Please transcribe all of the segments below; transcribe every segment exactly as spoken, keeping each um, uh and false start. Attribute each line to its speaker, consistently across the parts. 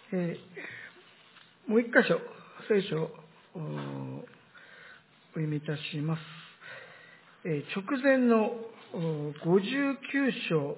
Speaker 1: えー、もう一箇所、聖書をお読みいたします。えー、直前のごじゅうきゅう章、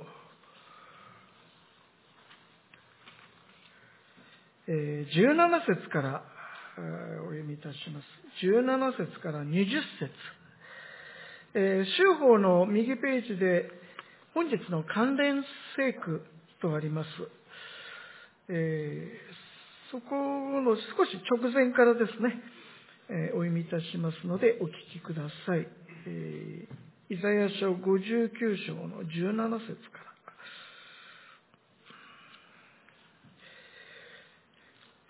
Speaker 1: えー、じゅうなな節からお読みいたします。じゅうなな節からにじゅっ節。えー、修法の右ページで本日の関連聖句とあります。えー、そこの少し直前からですね、えー、お読みいたしますのでお聞きください。えー、イザヤ書ごじゅうきゅう章のじゅうなな節から。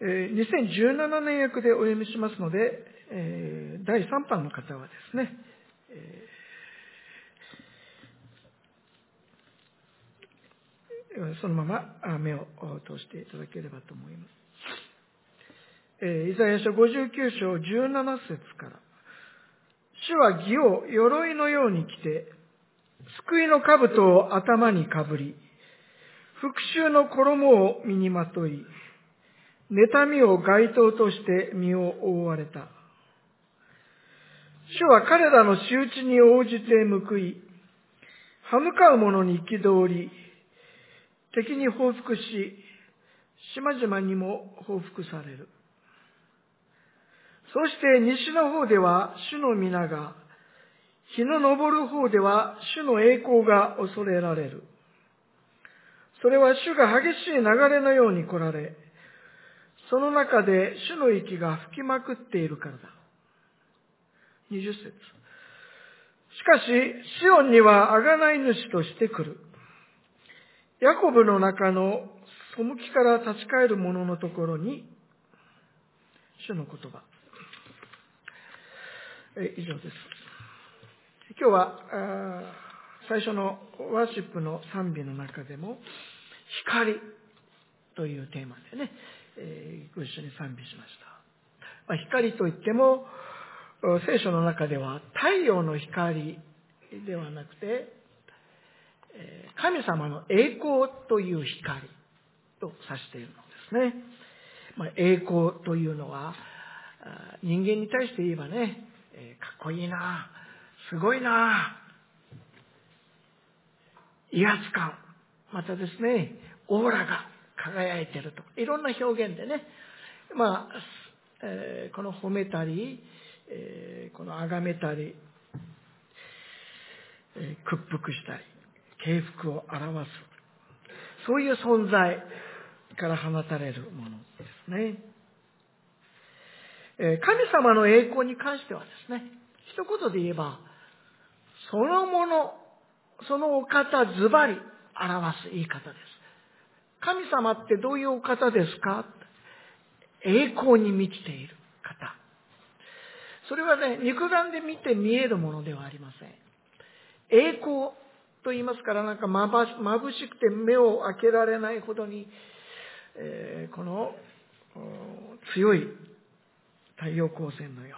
Speaker 1: えー、にせんじゅうななねん訳でお読みしますので、えー、だいさん版の方はですね、えーそのまま目を通していただければと思います。えー、イザヤ書ごじゅうきゅう章じゅうなな節から。主は義を鎧のように着て、救いの兜を頭にかぶり、復讐の衣を身にまとい、妬みを街灯として身を覆われた。主は彼らの仕打ちに応じて報い、歯向かう者に憤り、敵に報復し、島々にも報復される。そして西の方では主の皆が、日の昇る方では主の栄光が恐れられる。それは主が激しい流れのように来られ、その中で主の息が吹きまくっているからだ。にじゅっ節。しかし、シオンには贖い主として来る。ヤコブの中の背きから立ち返る者のところに、主の言葉。え以上です。今日は最初のワーシップの賛美の中でも光というテーマでね、えー、ご一緒に賛美しました。まあ、光といっても聖書の中では太陽の光ではなくて神様の栄光という光と指しているのですね。まあ、栄光というのは人間に対して言えばね、かっこいいな、すごいな、威圧感、またですね、オーラが輝いていると、いろんな表現でね、まあ、えー、この褒めたり、えー、この崇めたり、えー、屈服したり、敬服を表す、そういう存在から放たれるものですね。えー、神様の栄光に関してはですね、一言で言えば、そのもの、そのお方ズバリ表す言い方です。神様ってどういうお方ですか？栄光に満ちている方。それはね、肉眼で見て見えるものではありません。栄光と言いますから、なんかまば眩しくて目を開けられないほどに、えー、この強い太陽光線のような、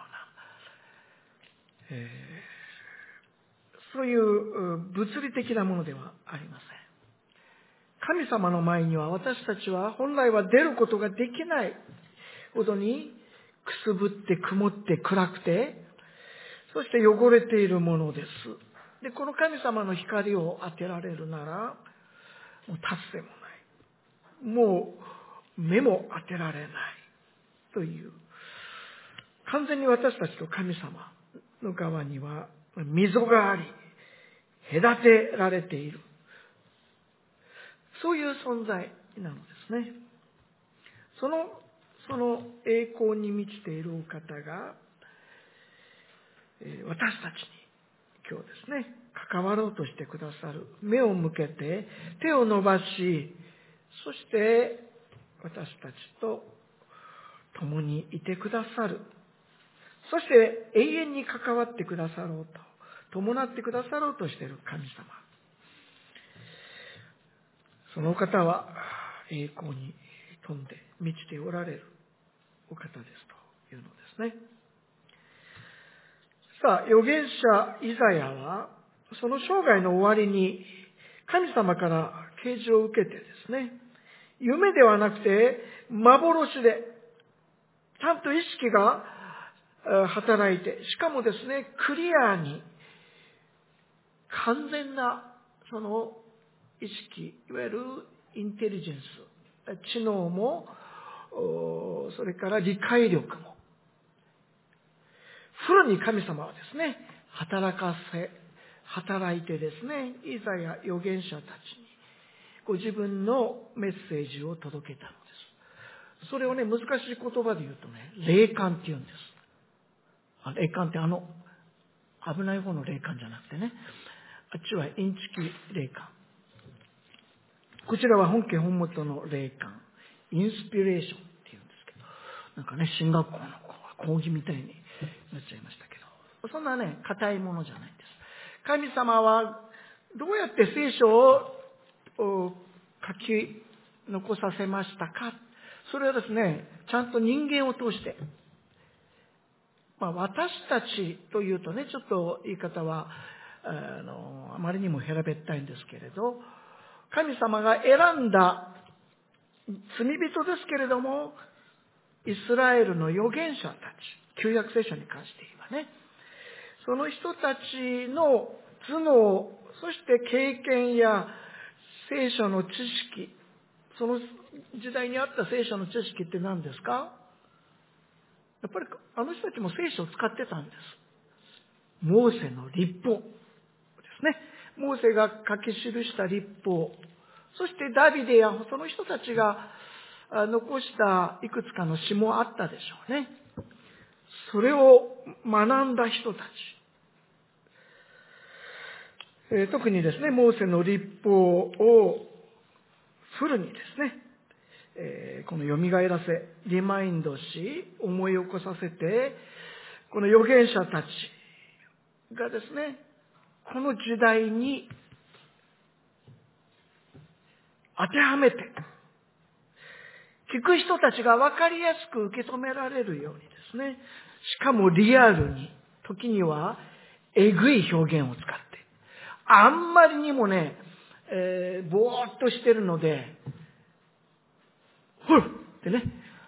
Speaker 1: えー、そういう物理的なものではありません。神様の前には私たちは本来は出ることができないほどにくすぶって曇って暗くて、そして汚れているものです。で、この神様の光を当てられるなら、もう立つでもない。もう目も当てられないという、完全に私たちと神様の側には溝があり、隔てられている。そういう存在なのですね。その、その栄光に満ちているお方が、私たちに今日ですね、関わろうとしてくださる。目を向けて手を伸ばし、そして私たちと共にいてくださる。そして永遠に関わってくださろうと、伴ってくださろうとしている神様。その方は栄光に富んで満ちておられるお方ですというのですね。さあ、預言者イザヤはその生涯の終わりに神様から啓示を受けてですね、夢ではなくて幻で、ちゃんと意識が働いて、しかもですね、クリアに、完全なその意識、いわゆるインテリジェンス、知能も、それから理解力も、フルに神様はですね、働かせ、働いてですね、イザヤ預言者たちに、ご自分のメッセージを届けたのです。それをね、難しい言葉で言うとね、霊感って言うんです。あ霊感ってあの、危ない方の霊感じゃなくてね、あっちはインチキ霊感。こちらは本家本元の霊感。インスピレーションって言うんですけど、なんかね、進学校の講義みたいになっちゃいましたけど、そんなね、硬いものじゃないんです。神様はどうやって聖書を書き残させましたか。それはですね、ちゃんと人間を通して、まあ、私たちというとね、ちょっと言い方はあのあまりにも平べったいんですけれど、神様が選んだ罪人ですけれども、イスラエルの預言者たち、旧約聖書に関して言えばね、その人たちの頭脳、そして経験や聖書の知識、その時代にあった聖書の知識って何ですか？やっぱりあの人たちも聖書を使ってたんです。モーセの律法ですね。モーセが書き記した律法、そしてダビデやその人たちが残したいくつかの詩もあったでしょうね。それを学んだ人たち、えー、特にですね、モーセの律法をフルにですね、えー、この蘇らせ、リマインドし、思い起こさせて、この預言者たちがですね、この時代に当てはめて、聞く人たちが分かりやすく受け止められるようにですね、しかもリアルに、時にはえぐい表現を使って、あんまりにもね、えー、ぼーっとしてるので、ふっってね、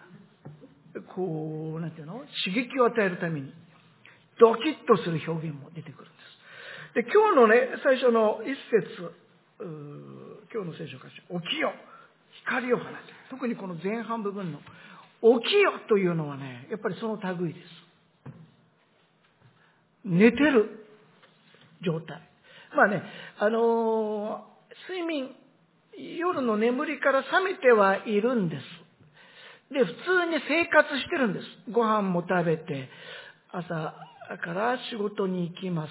Speaker 1: こう、なんていうの、刺激を与えるために、ドキッとする表現も出てくるんです。で、今日のね、最初の一節、今日の聖書箇所、起きよ、光を放て。特にこの前半部分の、起きよというのはね、やっぱりその類です。寝てる状態。まあね、あのー、睡眠、夜の眠りから覚めてはいるんです。で、普通に生活してるんです。ご飯も食べて、朝から仕事に行きます。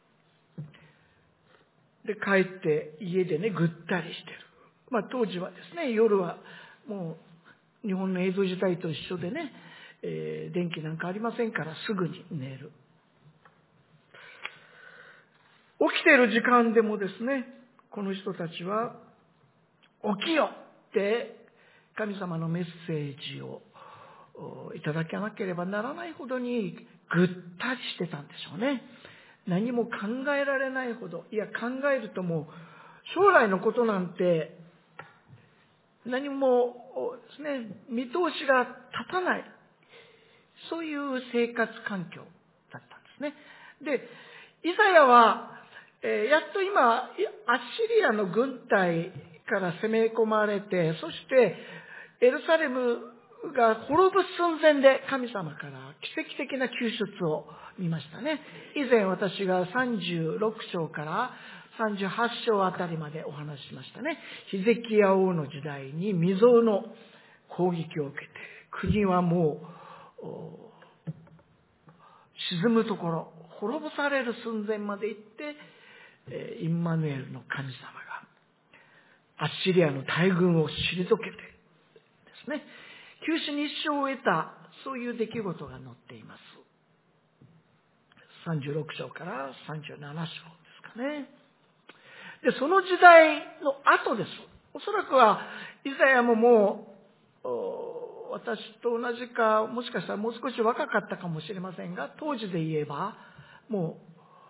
Speaker 1: で、帰って家でね、ぐったりしてる。まあ当時はですね、夜はもう日本の江戸時代と一緒でね、えー、電気なんかありませんからすぐに寝る。起きている時間でもですね、この人たちは、起きよって神様のメッセージをいただかなければならないほどにぐったりしてたんでしょうね。何も考えられないほど、いや考えるともう将来のことなんて何もですね、見通しが立たない、そういう生活環境だったんですね。で、イザヤは、えー、やっと今アッシリアの軍隊から攻め込まれて、そしてエルサレムが滅ぶ寸前で神様から奇跡的な救出を見ましたね。以前私がさんじゅうろく章からさんじゅうはち章あたりまでお話ししましたね。ヒゼキヤ王の時代に未曾有の攻撃を受けて、国はもう沈むところ、滅ぼされる寸前まで行って、インマヌエルの神様がアッシリアの大軍を退けてですね、九死に一生を得た、そういう出来事が載っています。さんじゅうろく章からさんじゅうなな章ですかね。で、その時代の後です。おそらくはイザヤももう私と同じか、もしかしたらもう少し若かったかもしれませんが、当時で言えばも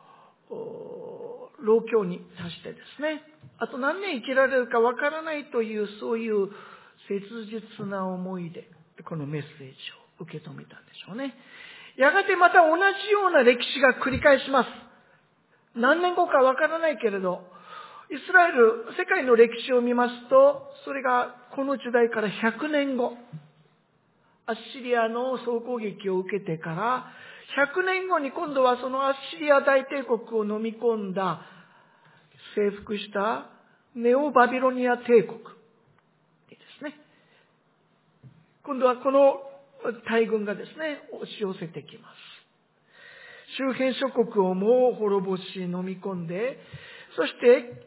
Speaker 1: う老境に達してですね、あと何年生きられるかわからないという、そういう切実な思いでこのメッセージを受け止めたんでしょうね。やがてまた同じような歴史が繰り返します。何年後かわからないけれど、イスラエル、世界の歴史を見ますと、それがこの時代からひゃくねんご、アッシリアの総攻撃を受けてから、ひゃくねんごに今度はそのアッシリア大帝国を飲み込んだ、征服したネオバビロニア帝国ですね。今度はこの大軍がですね、押し寄せてきます。周辺諸国をも滅ぼし飲み込んで、そして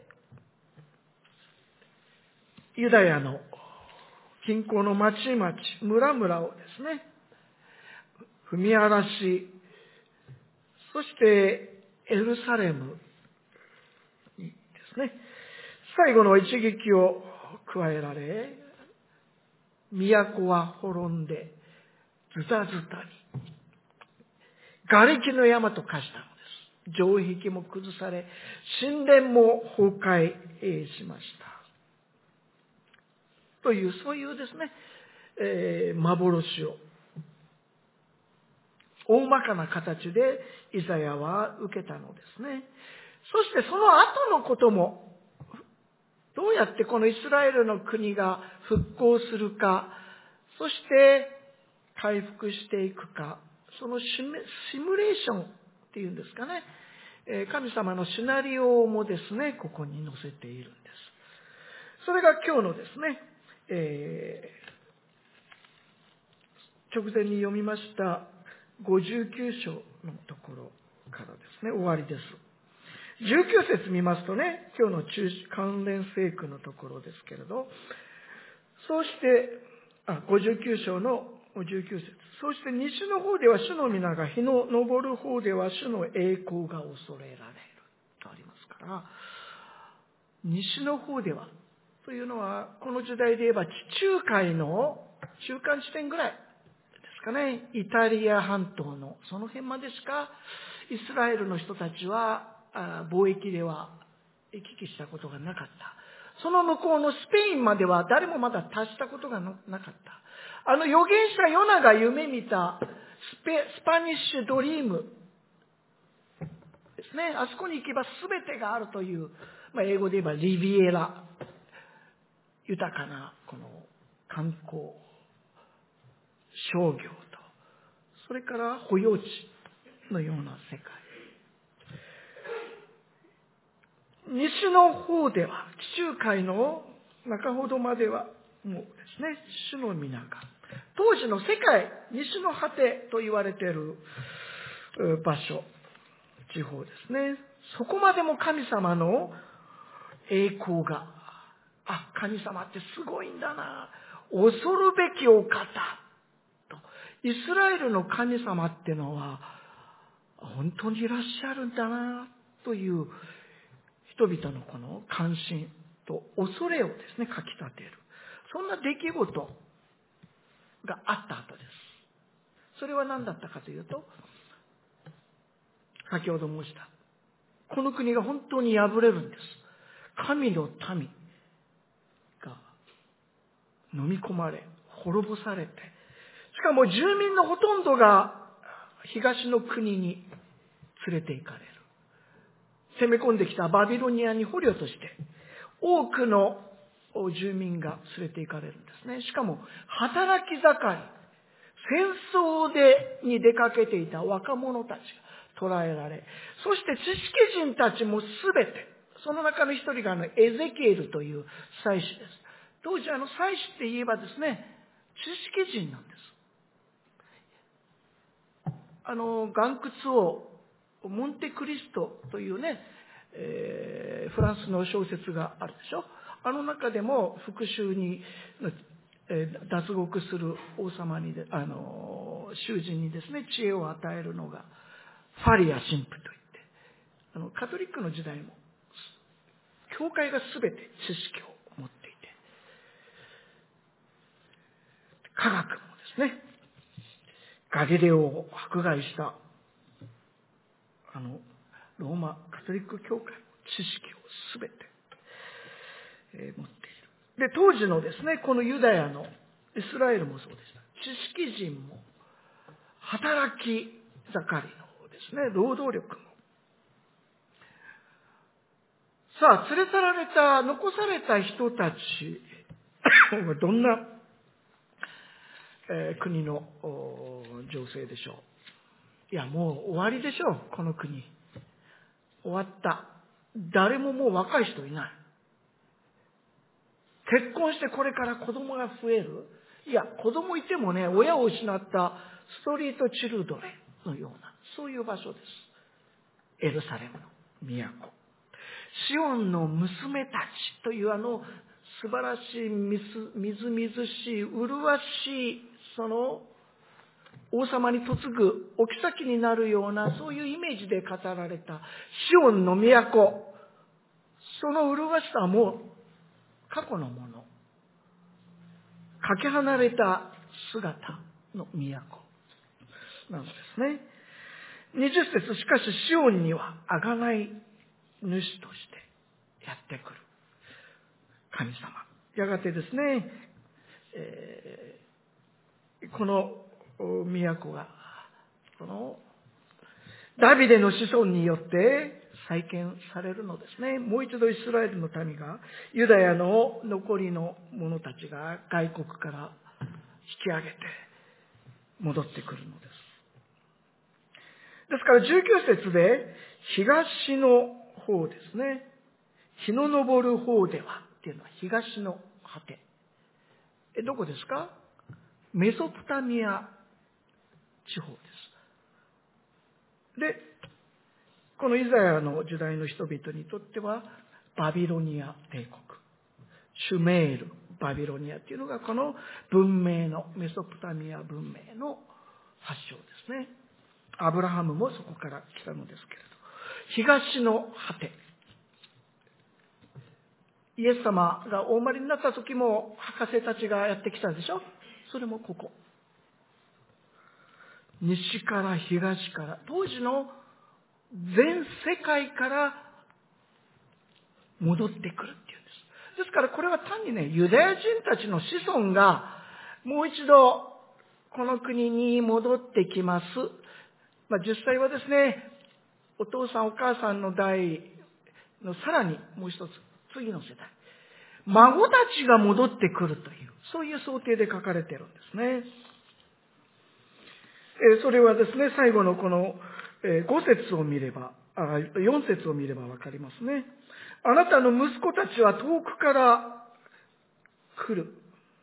Speaker 1: ユダヤの近郊の町々、村々をですね、踏み荒らし、そしてエルサレムにですね、最後の一撃を加えられ、都は滅んでズタズタに、瓦礫の山と化したのです。城壁も崩され、神殿も崩壊しました。という、そういうですね、えー、幻を、大まかな形でイザヤは受けたのですね。そしてその後のことも、どうやってこのイスラエルの国が復興するか、そして回復していくか、そのシミュレーションっていうんですかね、神様のシナリオもですね、ここに載せているんです。それが今日のですね、えー、直前に読みましたごじゅうきゅう章のところからですね、終わりです。じゅうきゅう節見ますとね、今日の中関連聖句のところですけれど、そうして、あ、ごじゅうきゅう章のじゅうきゅう節。そして西の方では主の皆が、日の昇る方では主の栄光が恐れられるとありますから、西の方ではというのは、この時代で言えば地中海の中間地点ぐらいですかね、イタリア半島のその辺までしかイスラエルの人たちは貿易では行き来したことがなかった。その向こうのスペインまでは誰もまだ達したことがなかった。あの預言者ヨナが夢見たスペ、スパニッシュドリームですね。あそこに行けば全てがあるという、まあ、英語で言えばリビエラ。豊かなこの観光、商業と、それから保養地のような世界。西の方では、地中海の中ほどまでは、もうですね、主の皆が、当時の世界、西の果てと言われている場所、地方ですね。そこまでも神様の栄光が、あ、神様ってすごいんだな、恐るべきお方と、イスラエルの神様ってのは本当にいらっしゃるんだなという人々のこの関心と恐れをですね、かき立てる、そんな出来事があった後です。それは何だったかというと、先ほど申したこの国が本当に敗れるんです。神の民が飲み込まれ、滅ぼされて、しかも住民のほとんどが東の国に連れて行かれる。攻め込んできたバビロニアに捕虜として、多くの住民が連れて行かれるんですね。しかも、働き盛り、戦争でに出かけていた若者たちが捕らえられ、そして知識人たちもすべて、その中の一人があのエゼキエルという祭司です。当時あの祭司って言えばですね、知識人なんです。あの岩窟をモンテクリストというね、えー、フランスの小説があるでしょ。あの中でも復讐に、えー、脱獄する王様にで、あの囚人にですね、知恵を与えるのがファリア神父といって、あのカトリックの時代も教会がすべて知識を持っていて、科学もですね、ガリレオを迫害したあのローマカトリック教会も知識をすべて、えー、持っている。 で、当時のですね、このユダヤのイスラエルもそうでした。知識人も、働き盛りのですね、労働力も。さあ、連れ去られた、残された人たちはどんな、えー国の情勢でしょう。いや、もう終わりでしょう、この国。終わった。誰ももう若い人いない。結婚してこれから子供が増える。いや、子供いてもね、親を失ったストリートチルドレンのような、そういう場所です。エルサレムの都。シオンの娘たちというあの素晴らしいみずみずみずしい、麗しい、その王様に嫁ぐお妃になるような、そういうイメージで語られたシオンの都。その麗しさはもう過去のもの。かけ離れた姿の都なんですね。にじゅっ節、しかしシオンには贖い主としてやってくる神様。やがてですね、えー、この都が、このダビデの子孫によって再建されるのですね。もう一度イスラエルの民が、ユダヤの残りの者たちが外国から引き上げて戻ってくるのです。ですからじゅうきゅう節で、東の方ですね。日の昇る方ではっていうのは東の果て。え、どこですか？メソポタミア地方です。で、このイザヤの時代の人々にとっては、バビロニア帝国、シュメール、バビロニアっていうのがこの文明の、メソポタミア文明の発祥ですね。アブラハムもそこから来たのですけれど、東の果て。イエス様がお生まれになった時も博士たちがやってきたでしょ。それもここ。西から東から、当時の全世界から戻ってくるっていうんです。ですからこれは単にね、ユダヤ人たちの子孫がもう一度この国に戻ってきます。まあ、実際はですね、お父さんお母さんの代のさらにもう一つ、次の世代。孫たちが戻ってくるという、そういう想定で書かれているんですね。それはですね、最後のこのご節を見れば、よん節を見ればわかりますね。あなたの息子たちは遠くから来る。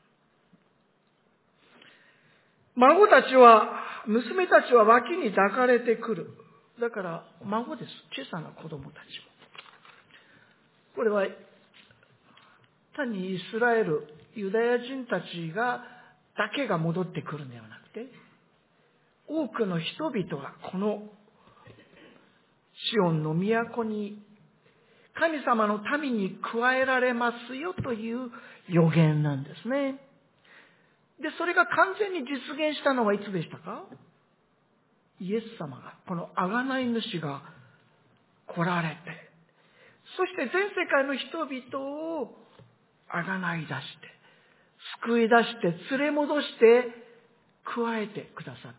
Speaker 1: 孫たちは、娘たちは脇に抱かれてくる。だから孫です。小さな子供たちも。これは単にイスラエル、ユダヤ人たちがだけが戻ってくるのではなくて、多くの人々がこのシオンの都に神様の民に加えられますよという予言なんですね。で、それが完全に実現したのはいつでしたか？イエス様が、この贖い主が来られて、そして全世界の人々を贖い出して、救い出して、連れ戻して、加えてくださったのです。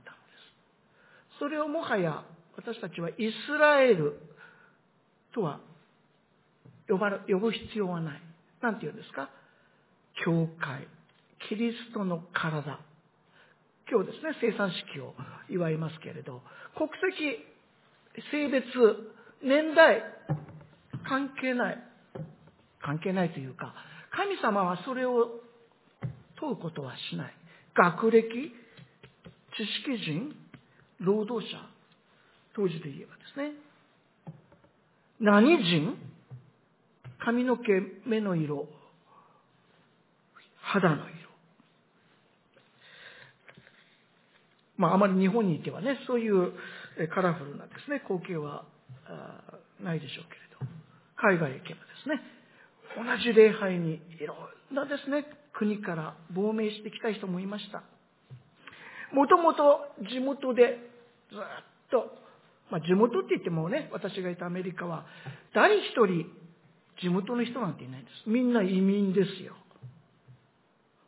Speaker 1: それをもはや私たちはイスラエルとは呼ばれ、呼ぶ必要はない。なんて言うんですか？教会、キリストの体。今日ですね、生産式を祝いますけれど、国籍、性別、年代、関係ない。関係ないというか、神様はそれを問うことはしない。学歴、知識人、労働者、当時で言えばですね。何人？髪の毛、目の色、肌の色。まあ、あまり日本にいてはね、そういうカラフルなですね、光景はないでしょうけれど、海外へ行けばですね、同じ礼拝にいろんなですね、国から亡命してきた人もいました。もともと地元でずっと、まあ、地元って言ってもね、私がいたアメリカは誰一人地元の人なんていないんです。みんな移民ですよ。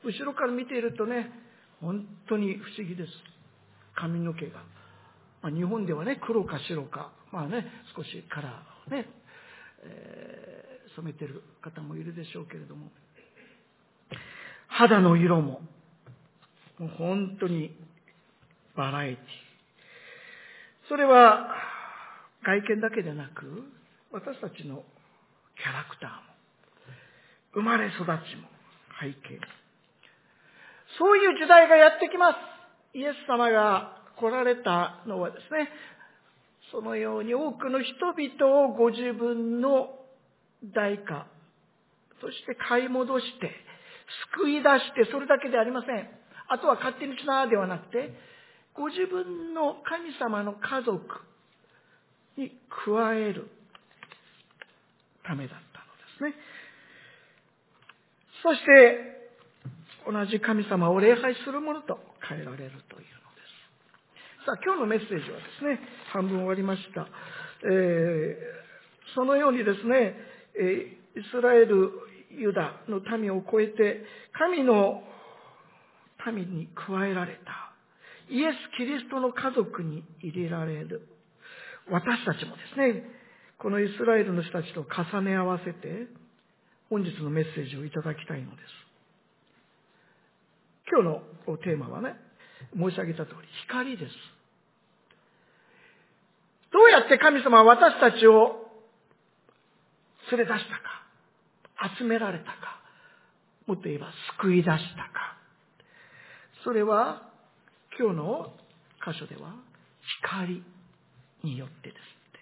Speaker 1: 後ろから見ているとね、本当に不思議です。髪の毛が。まあ、日本ではね、黒か白か、まあね、少しカラーをね、えー、染めてる方もいるでしょうけれども、肌の色も、もう本当にバラエティ。それは外見だけでなく、私たちのキャラクターも、生まれ育ちも、背景も。そういう時代がやってきます。イエス様が来られたのはですね、そのように多くの人々をご自分の代価として買い戻して、救い出して、それだけではありません。あとは勝手にしなではなくて、ご自分の神様の家族に加えるためだったのですね。そして、同じ神様を礼拝するものと変えられるというのです。さあ、今日のメッセージはですね、半分終わりました。えー、そのようにですね、えー、イスラエル、ユダの民を超えて、神の民に加えられた、イエス・キリストの家族に入れられる、私たちもですね、このイスラエルの人たちと重ね合わせて、本日のメッセージをいただきたいのです。今日のテーマはね、申し上げた通り、光です。どうやって神様は私たちを連れ出したか、集められたか、もっと言えば救い出したか。それは、今日の箇所では、光によってです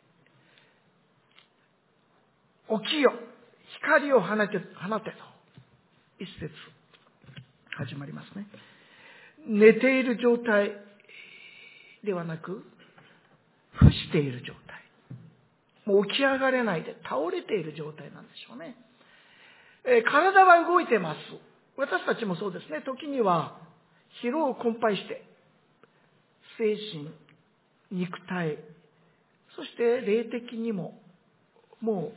Speaker 1: って。起きよ、光を放て、放てと、一節始まりますね。寝ている状態ではなく、伏している状態。もう起き上がれないで倒れている状態なんでしょうね。えー、体は動いてます。私たちもそうですね。時には疲労困憊して、精神、肉体、そして霊的にも、も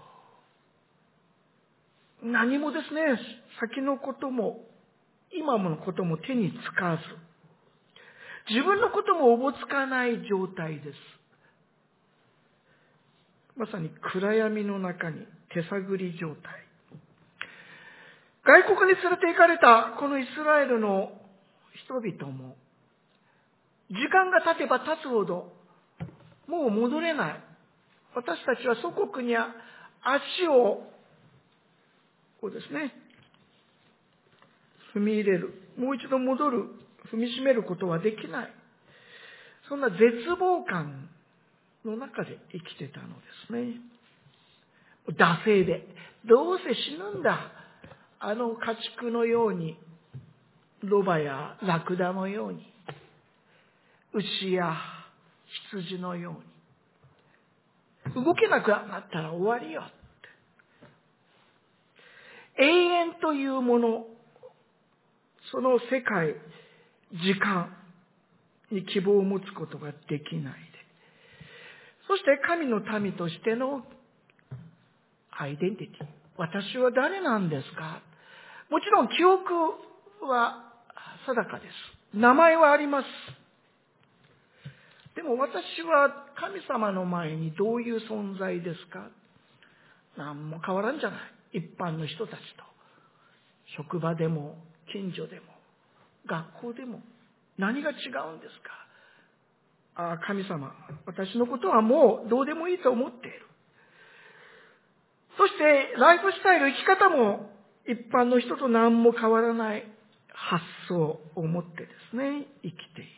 Speaker 1: う何もですね、先のことも、今のことも手につかず、自分のこともおぼつかない状態です。まさに暗闇の中に手探り状態。外国に連れて行かれたこのイスラエルの人々も、時間が経てば経つほど、もう戻れない。私たちは祖国に足を、こうですね、踏み入れる。もう一度戻る。踏みしめることはできない。そんな絶望感の中で生きてたのですね。惰性で。どうせ死ぬんだ。あの家畜のように、ロバやラクダのように、牛や羊のように。動けなくなったら終わりよ。永遠というもの、その世界、時間に希望を持つことができないで。そして神の民としてのアイデンティティ。私は誰なんですか？もちろん記憶は定かです。名前はあります。でも私は神様の前にどういう存在ですか？何も変わらんじゃない。一般の人たちと。職場でも、近所でも、学校でも。何が違うんですか？ああ、神様、私のことはもうどうでもいいと思っている。そして、ライフスタイル、生き方も一般の人と何も変わらない発想を持ってですね、生きている。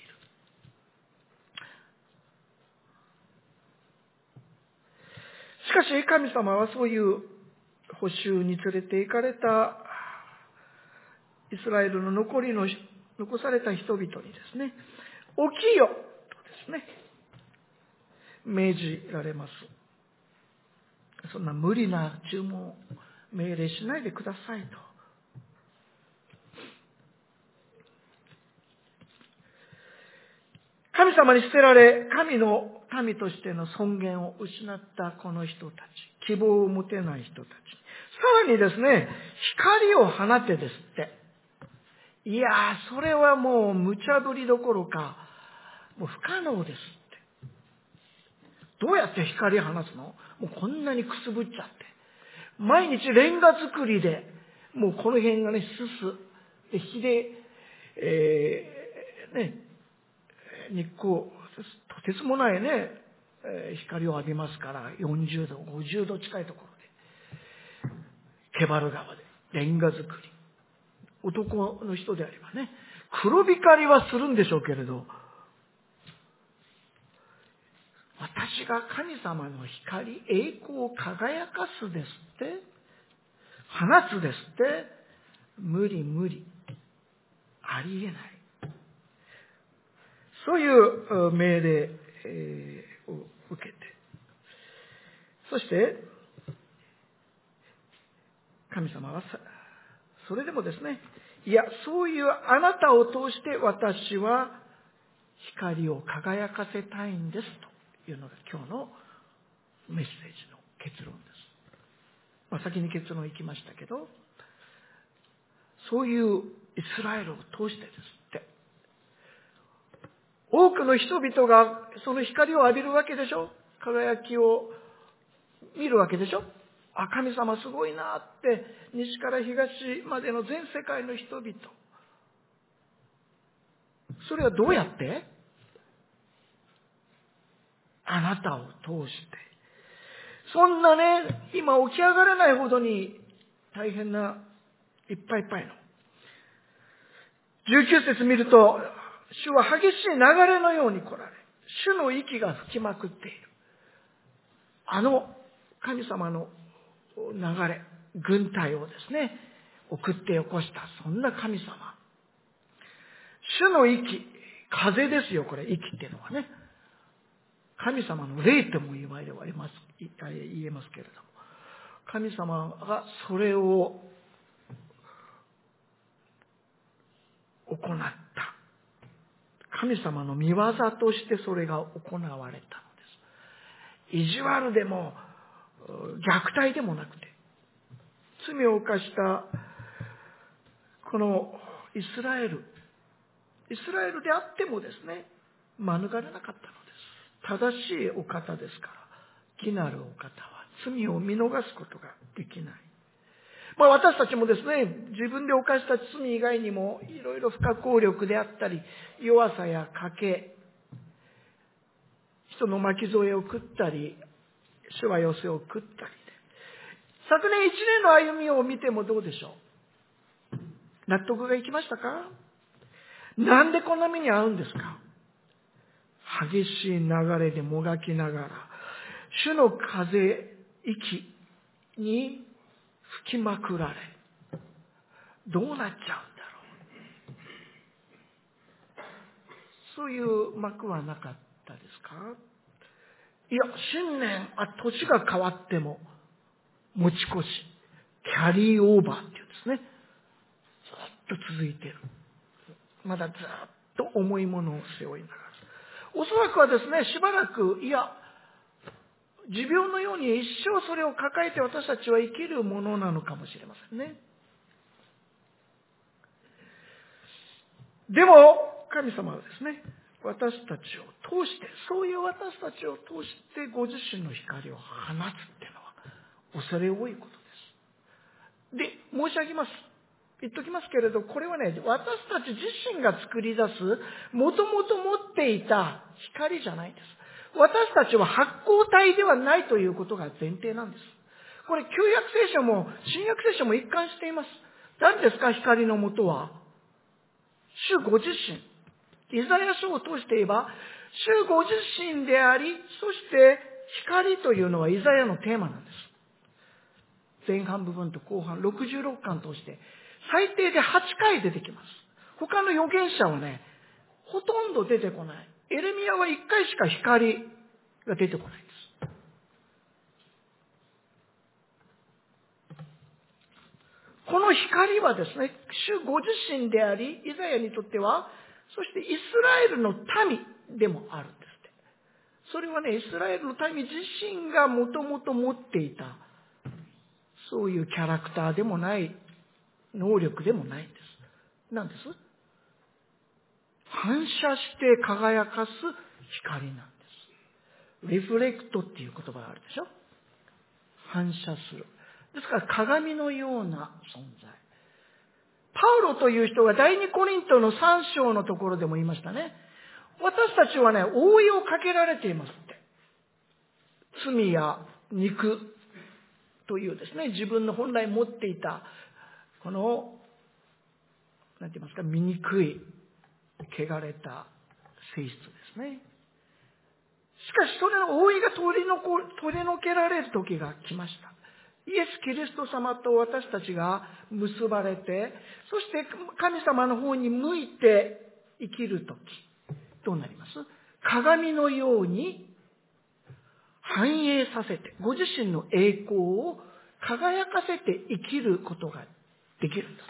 Speaker 1: しかし、神様はそういう捕囚に連れて行かれたイスラエルの残りの、残された人々にですね、起きよとですね、命じられます。そんな無理な注文を命令しないでくださいと。神様に捨てられ、神の民としての尊厳を失ったこの人たち、希望を持てない人たち。さらにですね、光を放てですって。 いやー、それはもう無茶ぶりどころか、もう不可能ですって。どうやって光放つの？もうこんなにくすぶっちゃって。毎日レンガ作りで、もうこの辺がね、すす。で、火で、えー、ね、日光、とてつもないね、光を浴びますから、よんじゅうど、ごじゅうど近いところで、ケバル川でレンガ作り。男の人であればね、黒光りはするんでしょうけれど、私が神様の光、栄光を輝かすですって、放つですって、無理無理。ありえない。そういう命令を受けて、そして、神様はそれでもですね、いや、そういうあなたを通して私は光を輝かせたいんですというのが今日のメッセージの結論です。まあ、先に結論いきましたけど、そういうイスラエルを通してですって、多くの人々がその光を浴びるわけでしょ。輝きを見るわけでしょ。あ、神様すごいなって、西から東までの全世界の人々。それはどうやって？あなたを通して。そんなね、今起き上がれないほどに大変ないっぱいいっぱいの。じゅうきゅう節見ると、主は激しい流れのように来られ、主の息が吹きまくっている。あの神様の流れ、軍隊をですね、送って起こした、そんな神様。主の息、風ですよ、これ、息っていうのはね。神様の霊とも言われます、言えますけれども。神様がそれを行った。神様の御業としてそれが行われたのです。意地悪でも、虐待でもなくて、罪を犯したこのイスラエル、イスラエルであってもですね、免れなかったのです。正しいお方ですから、義なるお方は罪を見逃すことができない。まあ私たちもですね、自分で犯した罪以外にも、いろいろ不可抗力であったり、弱さや賭け、人の巻き添えを食ったり、しわ寄せを食ったりで、昨年一年の歩みを見てもどうでしょう。納得がいきましたか？なんでこんな目に遭うんですか？激しい流れでもがきながら、主の風、息に吹きまくられ、どうなっちゃうんだろう。そういう幕はなかったですか？いや、新年、あ、年が変わっても、持ち越し、キャリーオーバーっていうんですね。ずっと続いている。まだずっと重いものを背負いながら。おそらくはですね、しばらく、いや、持病のように一生それを抱えて私たちは生きるものなのかもしれませんね。でも、神様はですね、私たちを通して、そういう私たちを通してご自身の光を放つっていうのは、恐れ多いことです。で、申し上げます。言っときますけれど、これはね、私たち自身が作り出す、もともと持っていた光じゃないんです。私たちは発光体ではないということが前提なんです。これ、旧約聖書も新約聖書も一貫しています。何ですか、光のもとは。主ご自身。イザヤ書を通して言えば、主ご自身であり、そして光というのはイザヤのテーマなんです。前半部分と後半、ろくじゅうろっかん通して、最低ではちかい出てきます。他の預言者はね、ほとんど出てこない。エレミヤはいっかいしか光が出てこないんです。この光はですね、主ご自身であり、イザヤにとっては、そしてイスラエルの民でもあるんですって。それはね、イスラエルの民自身がもともと持っていた、そういうキャラクターでもない、能力でもないんです。 なんです。反射して輝かす光なんです。リフレクトっていう言葉があるでしょ。反射する。ですから鏡のような存在。パウロという人が第二コリントのさん章のところでも言いましたね。私たちはね、覆いをかけられていますって。罪や肉というですね、自分の本来持っていた、この、なんて言いますか、醜い、汚れた性質ですね。しかしそれの覆いが取りのこ、取り除けられる時が来ました。イエス・キリスト様と私たちが結ばれて、そして神様の方に向いて生きる時、どうなります？鏡のように反映させて、ご自身の栄光を輝かせて生きることができるんだって。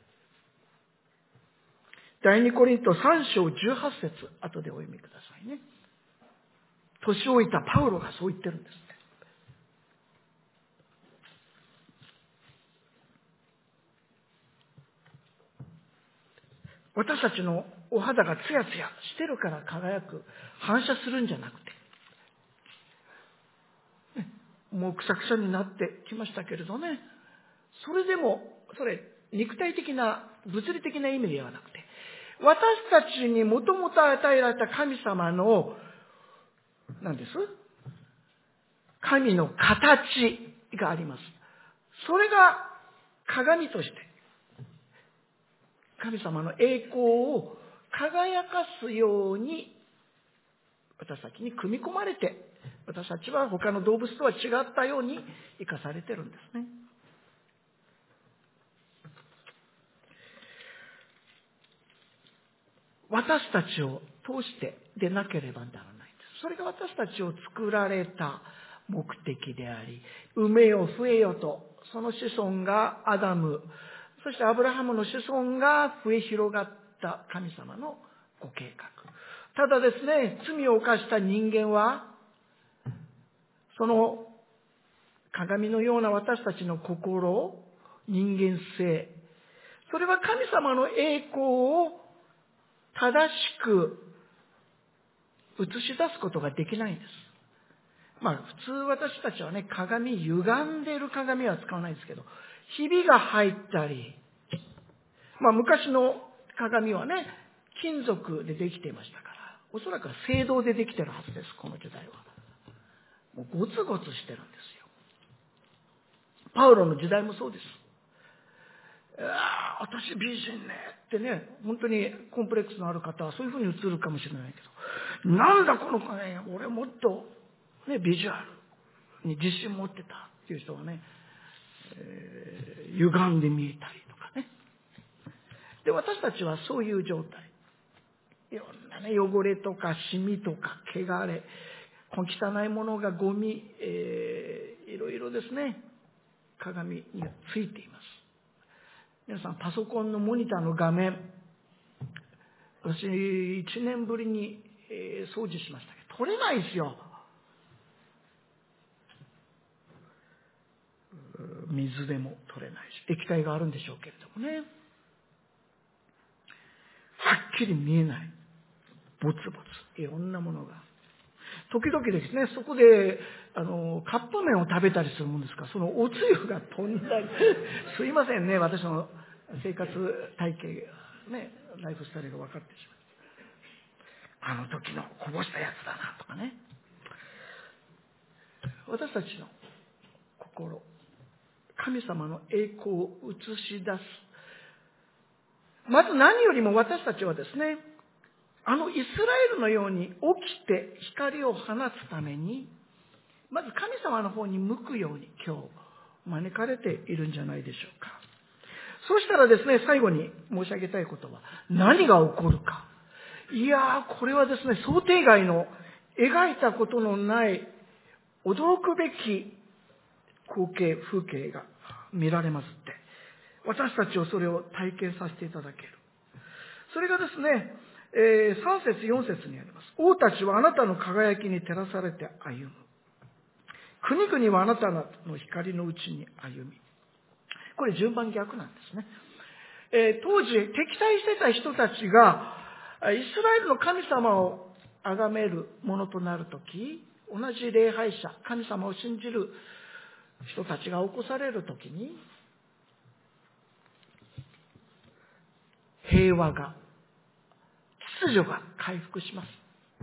Speaker 1: 第二コリントさん章じゅうはち節、後でお読みくださいね。年老いたパウロがそう言ってるんですね。私たちのお肌がツヤツヤしてるから輝く、反射するんじゃなくて、ね、もうくさくさになってきましたけれどね、それでも、それ、肉体的な、物理的な意味ではなくて、私たちにもともと与えられた神様の、何です？神の形があります。それが鏡として、神様の栄光を輝かすように私たちに組み込まれて、私たちは他の動物とは違ったように生かされてるんですね。私たちを通してでなければならないんです。それが私たちを作られた目的であり、産めよ増えよと、その子孫がアダム、そしてアブラハムの子孫が増え広がった神様のご計画。ただですね、罪を犯した人間は、その鏡のような私たちの心、人間性、それは神様の栄光を正しく映し出すことができないんです。まあ普通私たちはね、鏡、歪んでいる鏡は使わないですけど、ひびが入ったり、まあ昔の鏡はね、金属でできていましたから、おそらくは青銅でできているはずです、この時代は。もうゴツゴツしてるんですよ。パウロの時代もそうです。ああ、私美人ねってね、本当にコンプレックスのある方はそういうふうに映るかもしれないけど、なんだこの子ね、俺もっと、ね、ビジュアルに自信持ってたっていう人はね、えー、歪んで見えたりとかね。で、私たちはそういう状態。いろんなね、汚れとかシミとか汚れ、小汚いものがゴミ、えー、いろいろですね、鏡についています。皆さん、パソコンのモニターの画面、私、いちねんぶりに、えー、掃除しましたけど、取れないですよ。水でも取れないし、液体があるんでしょうけれどもね。はっきり見えない。ボツボツ。いろんなものが。時々ですね、そこで、あの、カップ麺を食べたりするもんですから、そのおつゆが飛んだり、すいませんね、私の生活体系が、ね、ライフスタイルが分かってしまう。あの時のこぼしたやつだなとかね。私たちの心、神様の栄光を映し出す。まず何よりも私たちはですね、あのイスラエルのように起きて光を放つために、まず神様の方に向くように今日招かれているんじゃないでしょうか。そうしたらですね、最後に申し上げたいことは、何が起こるか。いやー、これはですね、想定外の描いたことのない驚くべき光景、風景が見られますって。私たちをそれを体験させていただける。それがですね、えー、さん節よん節にあります。王たちはあなたの輝きに照らされて歩む。国々はあなたの光のうちに歩み。これ順番逆なんですね。 えー、当時敵対してた人たちがイスラエルの神様を崇めるものとなるとき、同じ礼拝者、神様を信じる人たちが起こされるときに、平和が、秩序が回復します。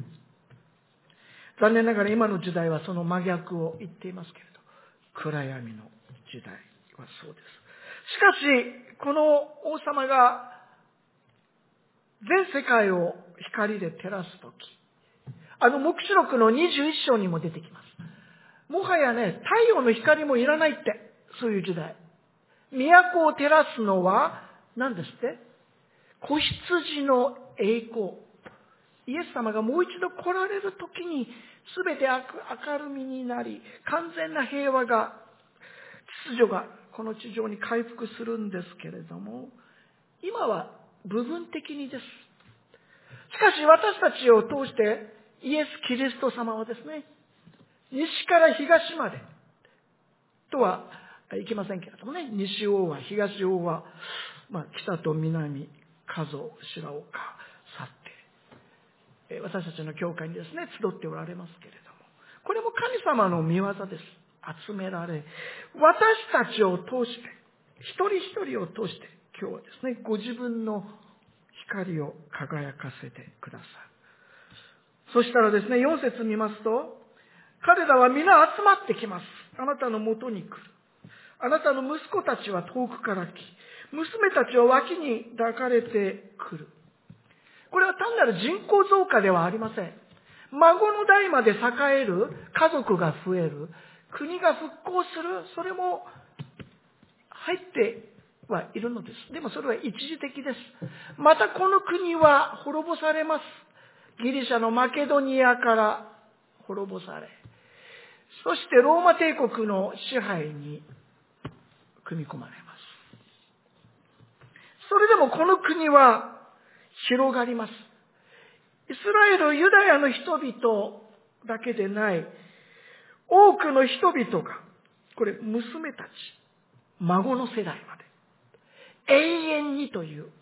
Speaker 1: 残念ながら今の時代はその真逆を言っていますけれど、暗闇の時代はそうです。しかし、この王様が全世界を光で照らすとき、あの黙示録のにじゅういっ章にも出てきます。もはやね、太陽の光もいらないって、そういう時代。都を照らすのは何ですって？子羊の栄光。イエス様がもう一度来られるときに、すべて明るみになり、完全な平和が、秩序がこの地上に回復するんですけれども、今は部分的にです。しかし私たちを通してイエス・キリスト様はですね、西から東までとはいきませんけれどもね、西王は東王は、まあ、北と南、加須、白岡、去って私たちの教会にですね集っておられますけれども、これも神様の御業です。集められ、私たちを通して、一人一人を通して、今日はですね、ご自分の光を輝かせてください。そしたらですね、よん節見ますと、彼らは皆集まってきます。あなたのもとに来る。あなたの息子たちは遠くから来、娘たちは脇に抱かれてくる。これは単なる人口増加ではありません。孫の代まで栄える、家族が増える、国が復興する、それも入ってはいるのです。でもそれは一時的です。またこの国は滅ぼされます。ギリシャのマケドニアから滅ぼされ、そしてローマ帝国の支配に組み込まれます。それでもこの国は広がります。イスラエル、ユダヤの人々だけでない、多くの人々が、これ娘たち、孫の世代まで、永遠にという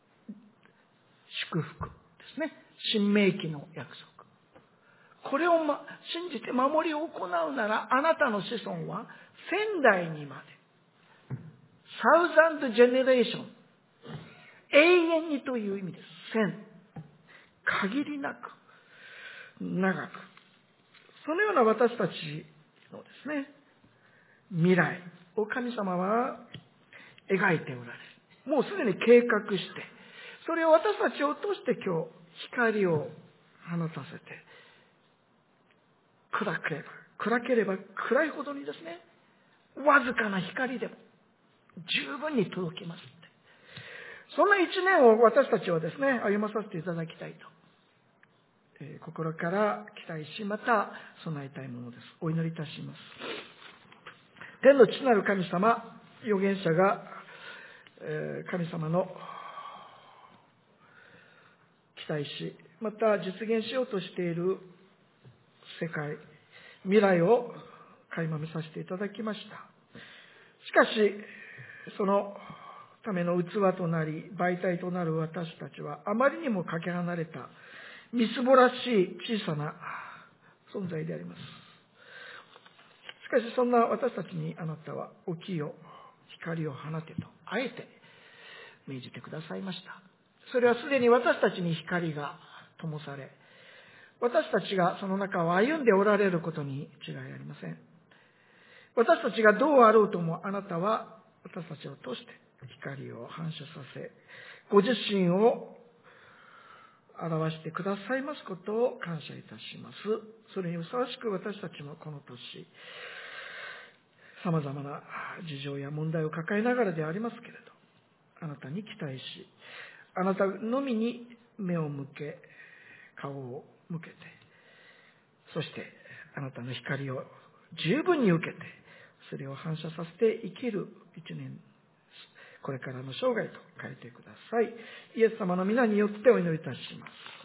Speaker 1: 祝福ですね。新明記の約束。これを、ま、信じて守りを行うなら、あなたの子孫は千代にまで。サウザンドジェネレーション。永遠にという意味です。千。限りなく、長く。そのような私たちのですね、未来を神様は描いておられる。もうすでに計画して、それを私たちを通して今日、光を放たせて、暗ければ、暗ければ暗いほどにですね、わずかな光でも十分に届きますって。そんな一年を私たちはですね、歩まさせていただきたいと、えー、心から期待し、また備えたいものです。お祈りいたします。天の父なる神様、預言者が、えー、神様の期待し、また実現しようとしている世界、未来を垣間見させていただきました。しかし、そのための器となり、媒体となる私たちは、あまりにもかけ離れた、みすぼらしい小さな存在であります。しかし、そんな私たちにあなたは、起きよ、光を放てと、あえて命じてくださいました。それはすでに私たちに光が灯され、私たちがその中を歩んでおられることに違いありません。私たちがどうあろうともあなたは私たちを通して光を反射させ、ご自身を表してくださいますことを感謝いたします。それにふさわしく私たちもこの年、様々な事情や問題を抱えながらでありますけれど、あなたに期待し、あなたのみに目を向け、顔を向けて、そしてあなたの光を十分に受けて、それを反射させて生きる一年、これからの生涯と変えてください。イエス様の皆によってお祈りいたします。